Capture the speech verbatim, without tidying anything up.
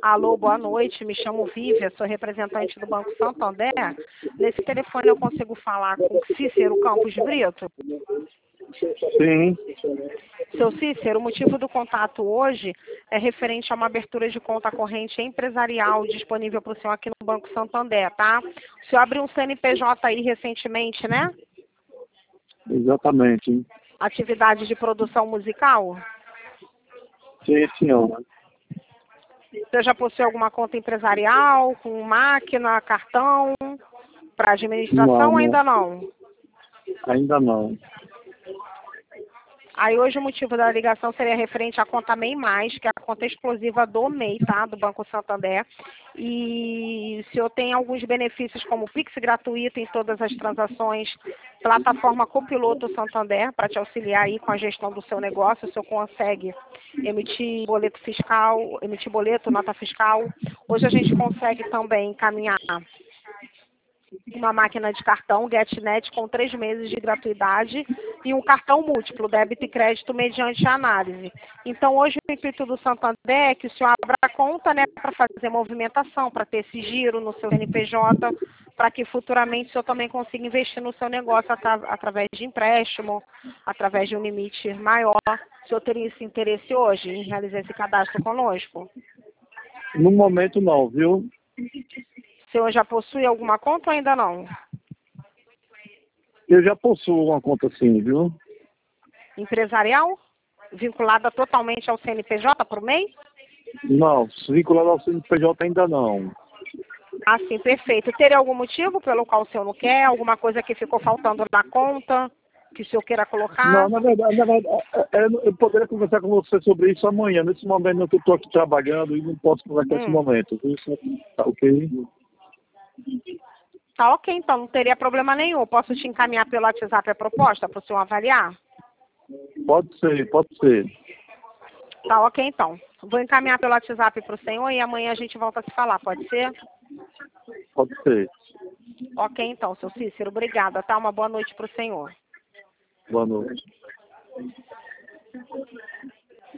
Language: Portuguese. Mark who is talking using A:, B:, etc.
A: Alô, boa noite, me chamo Vívia, sou representante do Banco Santander. Nesse telefone eu consigo falar com Cícero Campos Brito?
B: Sim.
A: Seu Cícero, o motivo do contato hoje é referente a uma abertura de conta corrente empresarial disponível para o senhor aqui no Banco Santander, tá? O senhor abriu um C N P J aí recentemente, né?
B: Exatamente.
A: Atividade de produção musical?
B: Sim, senhora.
A: Você já possui alguma conta empresarial, com máquina, cartão, para administração
B: Não,
A: ou
B: não.
A: ainda não?
B: Ainda não.
A: Aí hoje o motivo da ligação seria referente à conta MEI Mais, que é a conta exclusiva do MEI, tá? Do Banco Santander. E o senhor tem alguns benefícios como Pix gratuito em todas as transações, plataforma Copiloto Santander, para te auxiliar aí com a gestão do seu negócio. O senhor consegue emitir boleto fiscal, emitir boleto, nota fiscal. Hoje a gente consegue também encaminhar uma máquina de cartão GetNet com três meses de gratuidade e um cartão múltiplo, débito e crédito mediante análise. Então, hoje o intuito do Santander é que o senhor abra a conta, né, para fazer movimentação, para ter esse giro no seu C N P J, para que futuramente o senhor também consiga investir no seu negócio atra através de empréstimo, através de um limite maior. O senhor teria esse interesse hoje em realizar esse cadastro conosco?
B: No momento não, viu?
A: O senhor já possui alguma conta ou ainda não?
B: Eu já possuo uma conta sim, viu?
A: Empresarial? Vinculada totalmente ao C N P J por MEI?
B: Não, vinculado ao C N P J ainda não.
A: Ah, sim, perfeito. Teria algum motivo pelo qual o senhor não quer? Alguma coisa que ficou faltando na conta? Que o senhor queira colocar?
B: Não, na verdade, na verdade é, é, eu poderia conversar com você sobre isso amanhã. Nesse momento eu estou aqui trabalhando e não posso conversar nesse
A: Hum.
B: momento. Viu? Tá ok?
A: Tá ok, então. Não teria problema nenhum. Posso te encaminhar pelo WhatsApp a proposta para o senhor avaliar?
B: Pode ser, pode ser.
A: Tá ok, então. Vou encaminhar pelo WhatsApp para o senhor e amanhã a gente volta a se falar. Pode ser?
B: Pode ser.
A: Ok, então, seu Cícero. Obrigada, tá? Uma boa noite para o senhor.
B: Boa noite.